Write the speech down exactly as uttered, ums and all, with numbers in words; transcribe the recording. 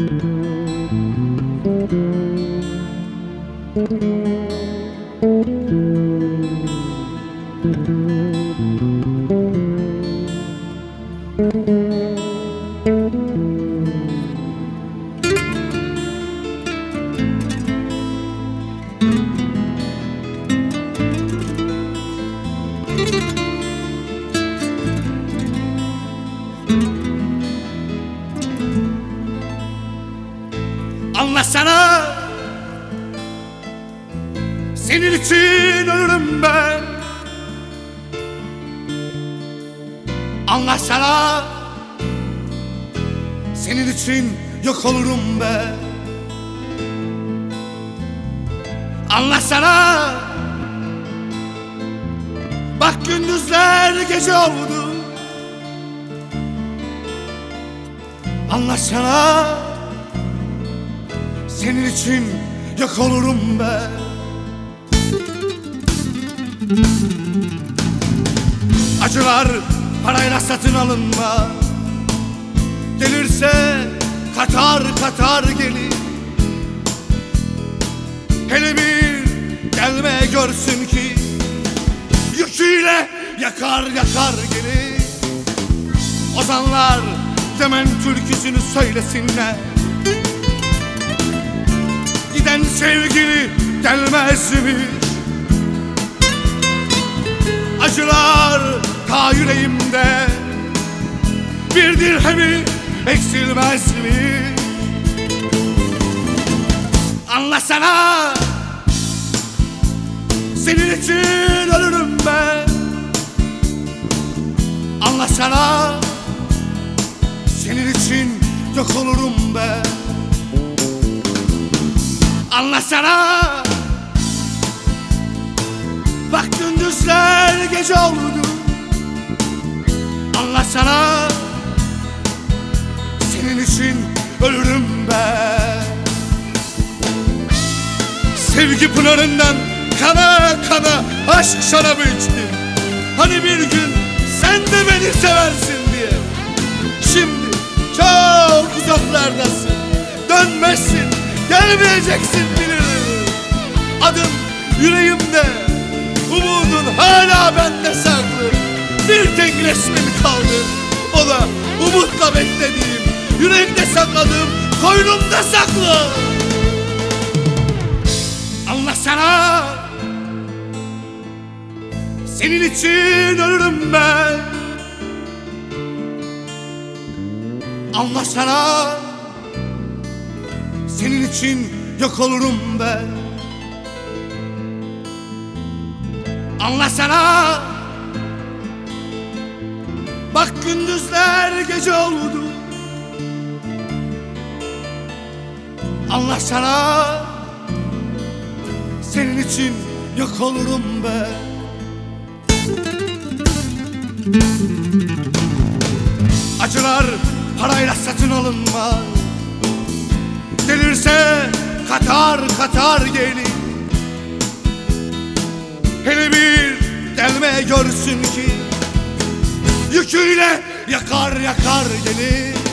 Anlasana, senin için ölürüm ben. Anlasana, senin için yok olurum ben. Anlasana, bak gündüzler gece oldu. Anlasana, senin için yok olurum ben. Acılar parayla satın alınma. Gelirse katar katar gelir. Hele bir gelme görsün ki yüküyle yakar yakar gelir. Ozanlar Demen türküsünü söylesinler. Giden sevgili gelmezmiş. Acılar ta yüreğimde, bir dirhemi eksilmezmiş. Anlasana, senin için ölürüm ben. Anlasana, senin için yok olurum ben. Anlasana, bak gündüzler gece oldu. Anlasana, senin için ölürüm ben. Sevgi pınarından kana kana aşk şarabı içtim. Hani bir gün sen de beni seversin diye. Şimdi çok uzaklardasın, dönmezsin, gelmeyeceksin bilirim. Adım yüreğimde, umudun hala bende saklı. Bir tek resmin kaldı, o da umutla beklediğim, yüreğimde sakladığım, koynumda saklı. Anlasana, senin için ölürüm ben. Anlasana, senin için yok olurum ben. Anlasana, bak gündüzler gece oldu. Anlasana, senin için yok olurum ben. Acılar parayla satın alınmaz. Gelirse katar katar gelir. Hele bir gelme görsün ki yüküyle yakar yakar gelir.